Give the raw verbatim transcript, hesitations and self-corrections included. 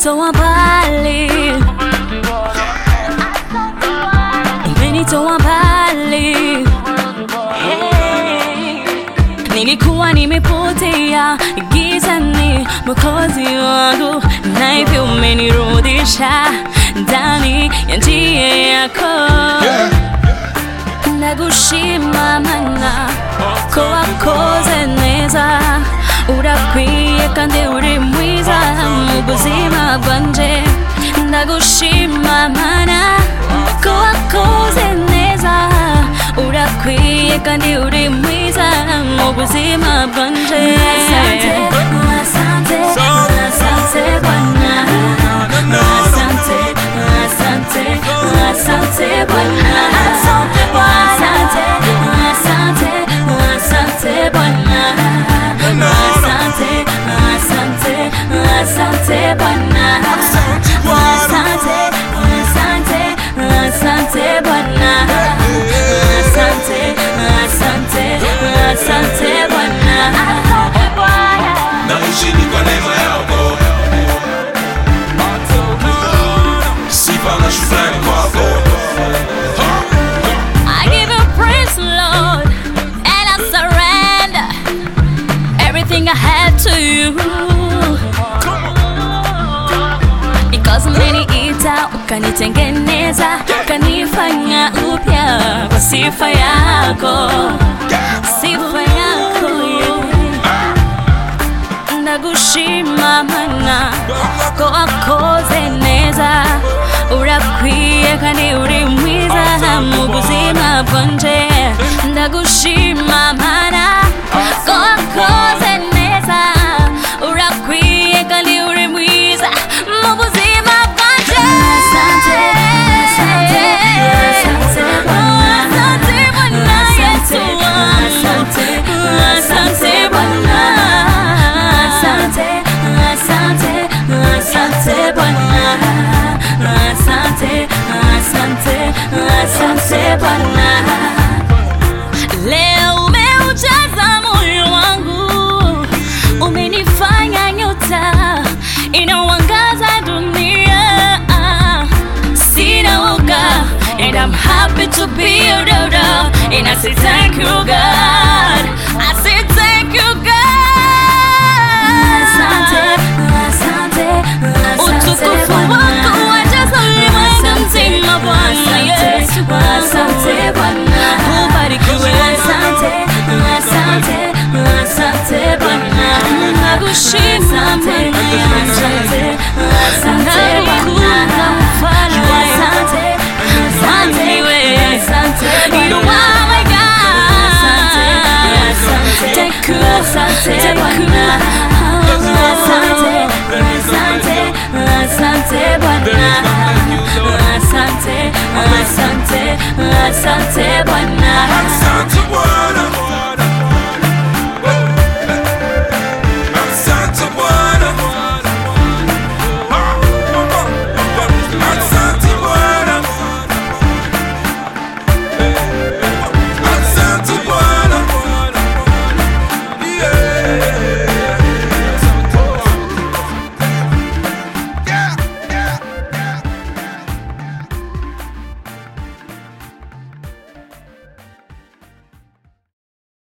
umenitoa mbali, umenitoa mbali. Hey. Nilikuwa nimepotea gizani, Mwokozi wangu, na hivyo umenirudisha ndani ya njia yako. Ndagushima mana ko wakoze neza, urakwiye kandi uri mwiza mu buzima bwanje. Ndagushima mana ko wakoze neza, urakwiye kandi uri mwiza mu buzima bwanje. Asante, asante, asante Bwana, asante, asante, asante Bwana, asante Bwana, asante, asante Bwana, asante, asante, asante Bwana, asante, asante, asante Bwana, asante, asante, asante Bwana. Naishi ni kwa neema yako, sifa na shukrani kwako. I give you praise, Lord, and I surrender everything I have to you. Because umeniita ukanitengeneza, ukanifanya upya kwa sifa yako, sifa yako yeah. Ndagushima mana ko wakoze neza, urakwiye kandi uri mwiza mu buzima bwanje. Ndagushima mana ko wakoze neza, urakwiye kandi uri mwiza mu buzima bwanje. Asante, asante, asante Bwana, asante Bwana Yesu wangu, asante Bwana, asante, asante, asante Bwana, asante, asante, asante Bwana. Leo umeujaza moyo wangu, umenifanya nyota inaangaza dunia. Sina woga, and I'm happy to be your daughter, and I say thank you God, I say thank you God. Asante, asante, utukufu wako wajaza ulimwengu mzima Bwana Yesu, asante Bwana, ubarikiwe. Asante, asante, asante Bwana, nakushima asante, asante, asante Bwana, asante, asante wewe, you are my God. Thank you, asante Bwana, asante, asante, asante Bwana, asante, asante, asante Bwana.